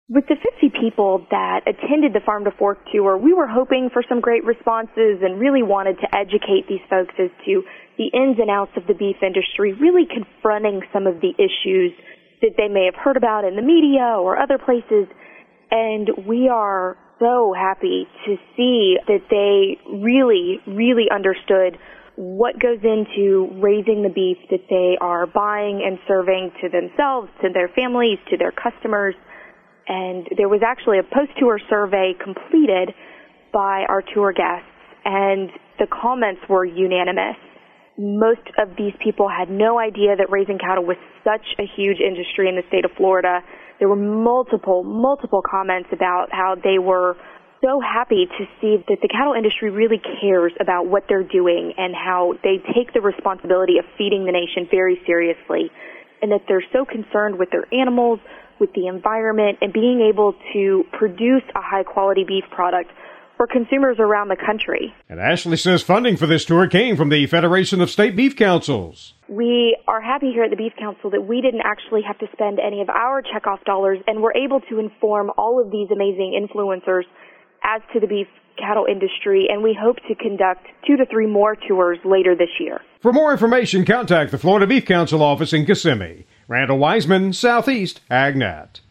With the 50 people that attended the Farm to Fork tour, we were hoping for some great responses and really wanted to educate these folks as to the ins and outs of the beef industry, really confronting some of the issues that they may have heard about in the media or other places. And we are so happy to see that they really, really understood what goes into raising the beef that they are buying and serving to themselves, to their families, to their customers. And there was actually a post-tour survey completed by our tour guests, and the comments were unanimous. Most of these people had no idea that raising cattle was such a huge industry in the state of Florida. There were multiple comments about how they were so happy to see that the cattle industry really cares about what they're doing and how they take the responsibility of feeding the nation very seriously, and that they're so concerned with their animals, with the environment, and being able to produce a high-quality beef product for consumers around the country. And Ashley says funding for this tour came from the Federation of State Beef Councils. We are happy here at the Beef Council that we didn't actually have to spend any of our checkoff dollars, and we're able to inform all of these amazing influencers as to the beef cattle industry, and we hope to conduct 2 to 3 more tours later this year. For more information, contact the Florida Beef Council office in Kissimmee. Randall Wiseman, Southeast AgNet.